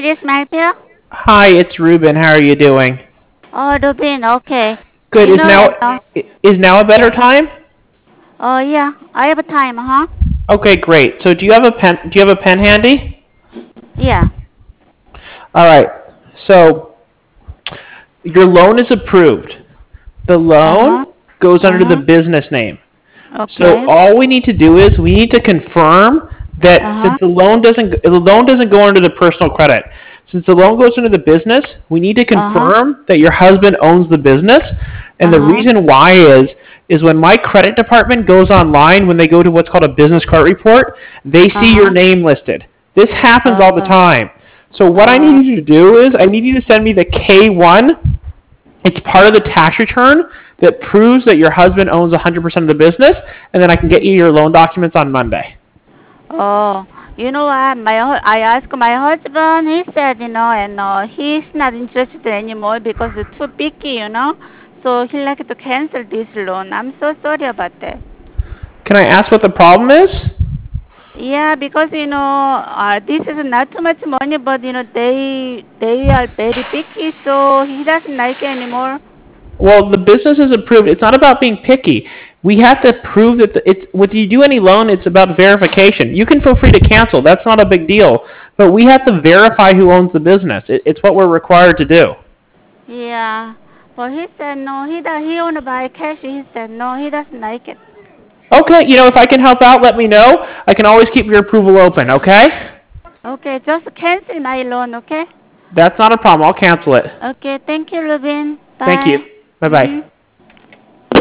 this Malpia? Hi, it's Ruben. How are you doing? Oh, Rubin, okay. Good. You Is know, now is now a better yeah. time? Oh, yeah, I have time, huh? Okay, great. So do you have a pen? Do you have a pen handy? Yeah. All right. So your loan is approved. The Uh-huh. loan goes under the Uh-huh. business name. So Okay. all we need to do is we need to confirm that Uh-huh. since the loan doesn't go under the personal credit. Since the loan goes under the business, we need to Uh-huh. confirm that your husband owns the business. And the Uh-huh. reason why is when my credit department goes online, when they go to what's called a business credit report, they see your Uh-huh. name listed. This happens all the Uh, time. So what I uh, need you to do is I need you to send me the K1. It's part of the tax return that proves that your husband owns 100% of the business, and then I can get you your loan documents on Monday. oh, you know what? I asked my husband. He said, and he's not interested anymore because it's too picky. So he like to cancel this loan. I'm so sorry about that. Can I ask what the problem is? Yeah, because this is not too much money, but they are very picky, so he doesn't like it anymore. Well, the business is approved. It's not about being picky. We have to prove that it's when you do any loan, it's about verification. You can feel free to cancel. That's not a big deal. But we have to verify who owns the business. It's what we're required to do. Yeah, but he said no. He wanna buy cash. He said no. He doesn't like it. Okay, if I can help out, let me know. I can always keep your approval open, okay? Okay, just cancel my loan. Okay. That's not a problem. I'll cancel it. Okay. Thank you, Ruben. Thank Bye. you. Bye Mhm. bye.